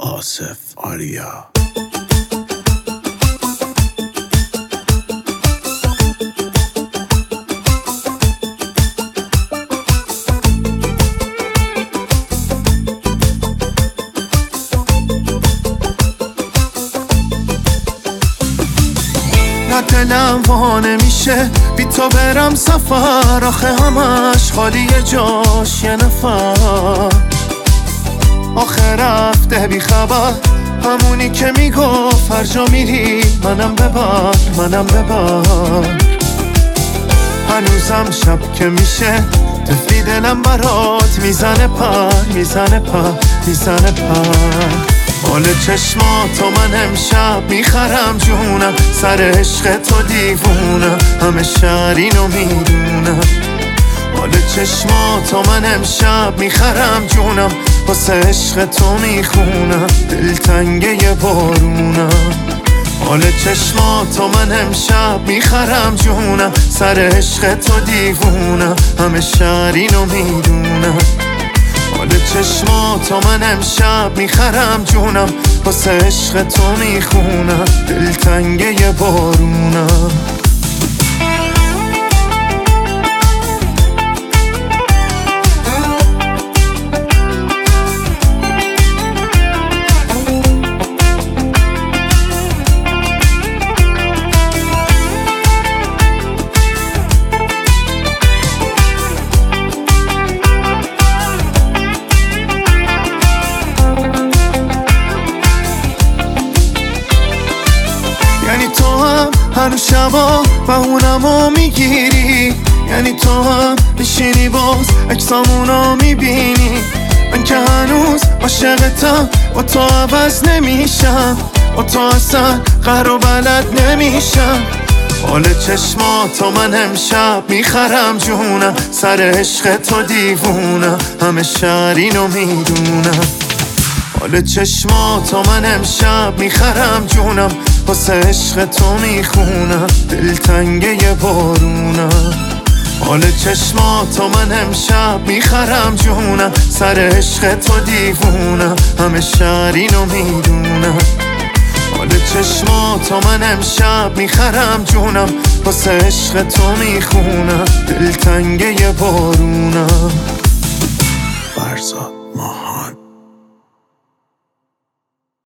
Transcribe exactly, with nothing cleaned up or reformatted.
آصف آریا. نه دلم وا نمیشه بی تو برم سفر، آخه همش خالیه جاش یه نفر. آخه رفته بی خبر، همونی که میگفت هر جا میری منم ببر منم ببر. هنوزم شب که میشه طفلی دلم برات میزنه پر میزنه پر میزنه پر. حال چشماتو من امشب میخرم جونم، سر عشق تو دیوونم، همه شهر اینو میدونم. حال چشماتو من امشب میخرم جونم، واسه عشق تو میخونم، دلتنگه بارونم. حال چشماتو من امشب میخرم جونم، سر عشق تو دیوونم، همه شهر اینو میدونم. حال چشماتو من امشب میخرم جونم، واسه عشق تو میخونم، دلتنگه بارونم. یعنی تو هم هر شبا بهونمو میگیری، یعنی تو هم میشینی باز اکسامونو میبینی. من که هنوز عاشقتم، با تو عوض نمیشم، با تو اصلا قهر و بلد نمیشم. حال چشماتو من امشب میخرم جونم، سر عشق تو دیوونم، همه شهر اینو میدونم. حال چشماتو من امشب میخرم جونم، واسه عشق تو میخونم، دلتنگه بارونم. حال چشماتو من امشب میخرم جونم، سر عشق تو دیوونم، همه شهر اینو میدونم. حال چشماتو من امشب میخرم جونم، واسه عشق تو میخونم، دلتنگه بارونم. فرزاد.